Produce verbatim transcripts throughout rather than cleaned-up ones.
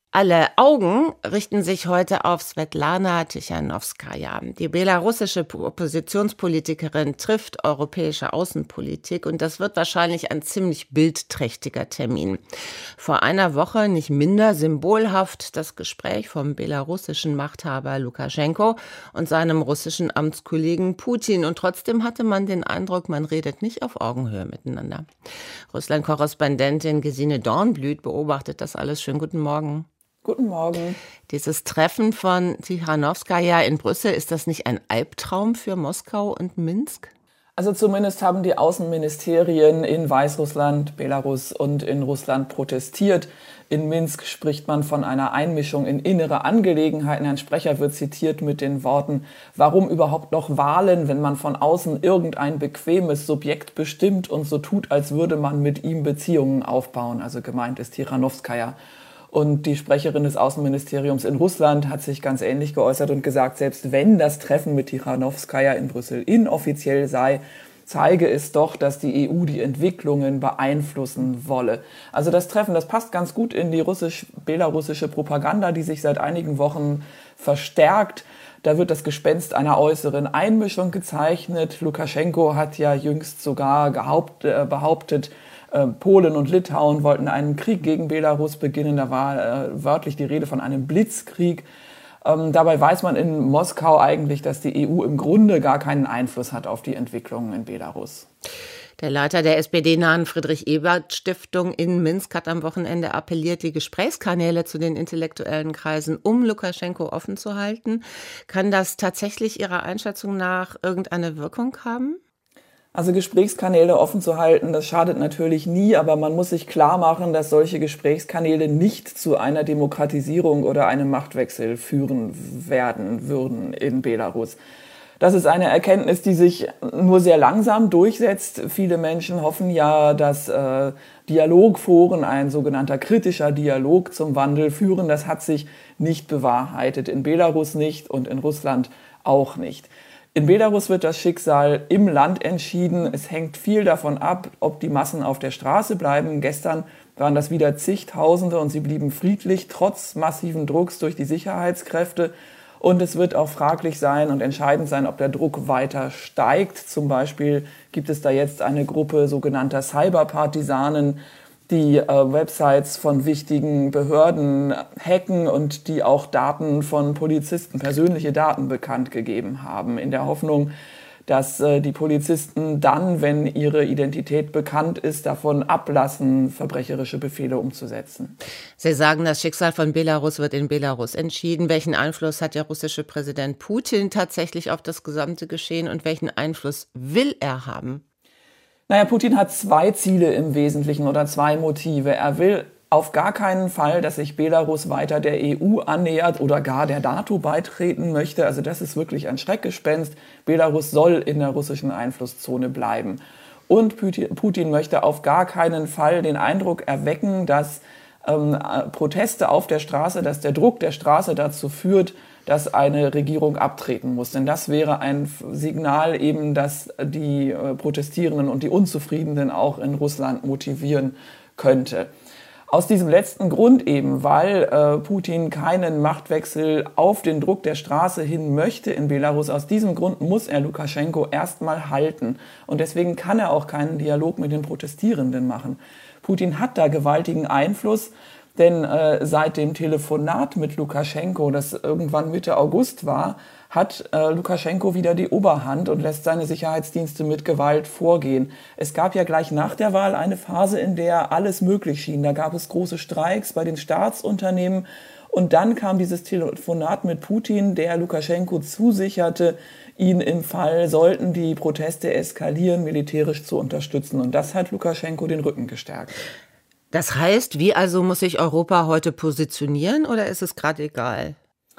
Alle Augen richten sich heute auf Svetlana Tichanowskaja. Die belarussische Oppositionspolitikerin trifft europäische Außenpolitik und das wird wahrscheinlich ein ziemlich bildträchtiger Termin. Vor einer Woche nicht minder symbolhaft das Gespräch vom belarussischen Machthaber Lukaschenko und seinem russischen Amtskollegen Putin. Und trotzdem hatte man den Eindruck, man redet nicht auf Augenhöhe miteinander. Russland-Korrespondentin Gesine Dornblüt beobachtet das alles. Schönen guten Morgen. Guten Morgen. Dieses Treffen von Tichanowskaja in Brüssel, ist das nicht ein Albtraum für Moskau und Minsk? Also zumindest haben die Außenministerien in Weißrussland, Belarus und in Russland protestiert. In Minsk spricht man von einer Einmischung in innere Angelegenheiten. Ein Sprecher wird zitiert mit den Worten: Warum überhaupt noch Wahlen, wenn man von außen irgendein bequemes Subjekt bestimmt und so tut, als würde man mit ihm Beziehungen aufbauen? Also gemeint ist Tichanowskaja. Und die Sprecherin des Außenministeriums in Russland hat sich ganz ähnlich geäußert und gesagt, selbst wenn das Treffen mit Tichanowskaja in Brüssel inoffiziell sei, zeige es doch, dass die E U die Entwicklungen beeinflussen wolle. Also das Treffen, das passt ganz gut in die russisch-belarussische Propaganda, die sich seit einigen Wochen verstärkt. Da wird das Gespenst einer äußeren Einmischung gezeichnet. Lukaschenko hat ja jüngst sogar gehaupt, äh, behauptet, Polen und Litauen wollten einen Krieg gegen Belarus beginnen. Da war äh, wörtlich die Rede von einem Blitzkrieg. Ähm, dabei weiß man in Moskau eigentlich, dass die E U im Grunde gar keinen Einfluss hat auf die Entwicklungen in Belarus. Der Leiter der S P D-nahen Friedrich-Ebert-Stiftung in Minsk hat am Wochenende appelliert, die Gesprächskanäle zu den intellektuellen Kreisen um Lukaschenko offen zu halten. Kann das tatsächlich Ihrer Einschätzung nach irgendeine Wirkung haben? Also Gesprächskanäle offen zu halten, das schadet natürlich nie, aber man muss sich klar machen, dass solche Gesprächskanäle nicht zu einer Demokratisierung oder einem Machtwechsel führen werden würden in Belarus. Das ist eine Erkenntnis, die sich nur sehr langsam durchsetzt. Viele Menschen hoffen ja, dass äh, Dialogforen, ein sogenannter kritischer Dialog zum Wandel führen. Das hat sich nicht bewahrheitet, in Belarus nicht und in Russland auch nicht. In Belarus wird das Schicksal im Land entschieden. Es hängt viel davon ab, ob die Massen auf der Straße bleiben. Gestern waren das wieder zigtausende und sie blieben friedlich, trotz massiven Drucks durch die Sicherheitskräfte. Und es wird auch fraglich sein und entscheidend sein, ob der Druck weiter steigt. Zum Beispiel gibt es da jetzt eine Gruppe sogenannter Cyberpartisanen, die äh, Websites von wichtigen Behörden hacken und die auch Daten von Polizisten, persönliche Daten bekannt gegeben haben, in der Hoffnung, dass äh, die Polizisten dann, wenn ihre Identität bekannt ist, davon ablassen, verbrecherische Befehle umzusetzen. Sie sagen, das Schicksal von Belarus wird in Belarus entschieden. Welchen Einfluss hat der russische Präsident Putin tatsächlich auf das gesamte Geschehen und welchen Einfluss will er haben? Naja, Putin hat zwei Ziele im Wesentlichen oder zwei Motive. Er will auf gar keinen Fall, dass sich Belarus weiter der E U annähert oder gar der NATO beitreten möchte. Also das ist wirklich ein Schreckgespenst. Belarus soll in der russischen Einflusszone bleiben. Und Putin möchte auf gar keinen Fall den Eindruck erwecken, dass ähm, Proteste auf der Straße, dass der Druck der Straße dazu führt, dass eine Regierung abtreten muss. Denn das wäre ein Signal eben, das die äh, Protestierenden und die Unzufriedenen auch in Russland motivieren könnte. Aus diesem letzten Grund eben, weil äh, Putin keinen Machtwechsel auf den Druck der Straße hin möchte in Belarus, aus diesem Grund muss er Lukaschenko erstmal halten. Und deswegen kann er auch keinen Dialog mit den Protestierenden machen. Putin hat da gewaltigen Einfluss. Denn äh, seit dem Telefonat mit Lukaschenko, das irgendwann Mitte August war, hat äh, Lukaschenko wieder die Oberhand und lässt seine Sicherheitsdienste mit Gewalt vorgehen. Es gab ja gleich nach der Wahl eine Phase, in der alles möglich schien. Da gab es große Streiks bei den Staatsunternehmen. Und dann kam dieses Telefonat mit Putin, der Lukaschenko zusicherte, ihn im Fall, sollten die Proteste eskalieren, militärisch zu unterstützen. Und das hat Lukaschenko den Rücken gestärkt. Das heißt, wie also muss sich Europa heute positionieren oder ist es gerade egal?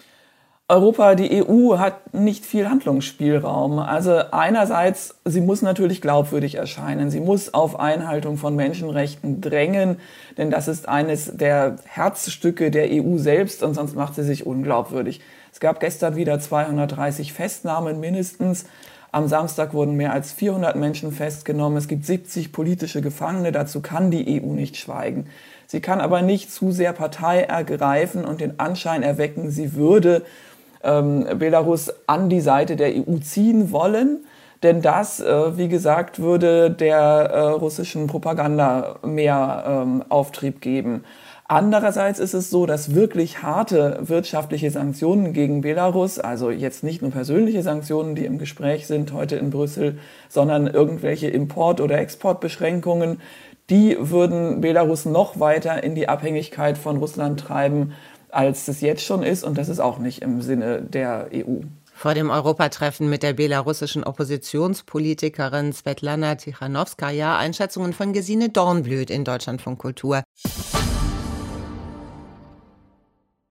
Europa, die E U hat nicht viel Handlungsspielraum. Also einerseits, sie muss natürlich glaubwürdig erscheinen. Sie muss auf Einhaltung von Menschenrechten drängen, denn das ist eines der Herzstücke der E U selbst und sonst macht sie sich unglaubwürdig. Es gab gestern wieder zweihundertdreißig Festnahmen mindestens. Am Samstag wurden mehr als vierhundert Menschen festgenommen. Es gibt siebzig politische Gefangene. Dazu kann die E U nicht schweigen. Sie kann aber nicht zu sehr Partei ergreifen und den Anschein erwecken, sie würde ähm, Belarus an die Seite der E U ziehen wollen. Denn das, äh, wie gesagt, würde der äh, russischen Propaganda mehr ähm, Auftrieb geben. Andererseits ist es so, dass wirklich harte wirtschaftliche Sanktionen gegen Belarus, also jetzt nicht nur persönliche Sanktionen, die im Gespräch sind heute in Brüssel, sondern irgendwelche Import- oder Exportbeschränkungen, die würden Belarus noch weiter in die Abhängigkeit von Russland treiben, als es jetzt schon ist. Und das ist auch nicht im Sinne der E U. Vor dem Europatreffen mit der belarussischen Oppositionspolitikerin Svetlana Tichanowskaja Einschätzungen von Gesine Dornblüt in Deutschlandfunk Kultur.